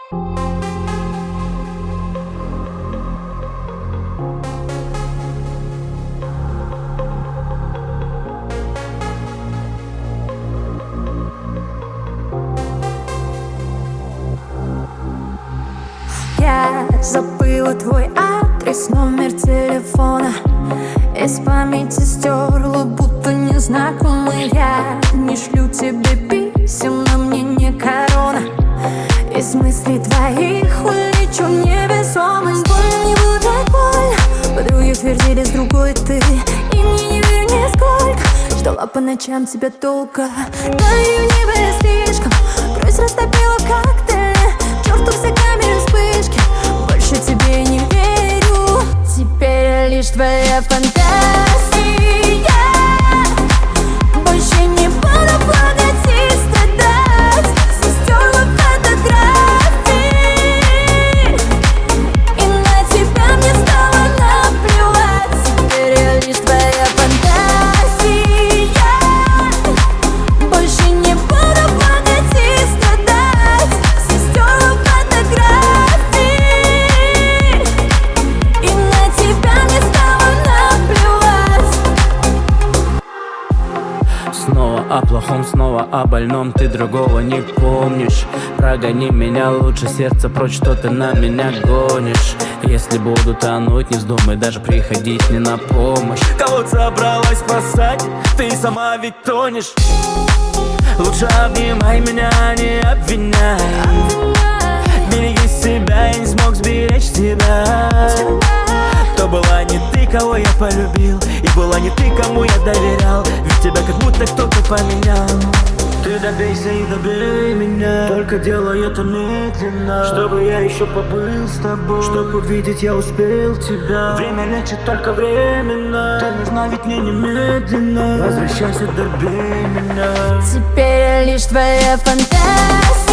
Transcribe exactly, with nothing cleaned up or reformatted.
Я забыла твой адрес, номер телефона. Из памяти стерла, будто незнакомый. Я не шлю тебе писем, на мне не корона. Из мыслей твоих улечу невесомость. Больно, не было так больно. Подруги твердили, с другой ты. И мне не верю нисколько. Ждала по ночам тебя долго. Говорю, не было слишком. Грусть растопила как ты. К черту все камеры, вспышки. Больше тебе не верю. Теперь лишь твоя фантазия. Больше не буду плакать и страдать. Все стерла фотографии. И на тебя мне стало наплевать. Теперь лишь твоя фантазия. Больше не буду плакать и страдать. Все стерла фотографии. И на тебя мне стало наплевать. Снова о плохом, снова о больном. Ты другого не помнишь. Прогони меня лучше, сердце прочь, что ты на меня гонишь. Если буду тонуть, не вздумай даже приходить мне на помощь. Кого собралась спасать? Ты сама ведь тонешь. Лучше обнимай меня, не обвиняй. Береги себя, я не смог сберечь тебя. То была не ты, кого я полюбил, и была не ты, кому я доверял. Ведь тебя как будто кто-то поменял. Ты добейся и добей меня, только делай это медленно, чтобы я еще побыл с тобой, чтобы увидеть я успел тебя. Время лечит только временно. Ты нужна ведь мне немедленно. Возвращайся, добей меня. Теперь лишь твоя фантазия.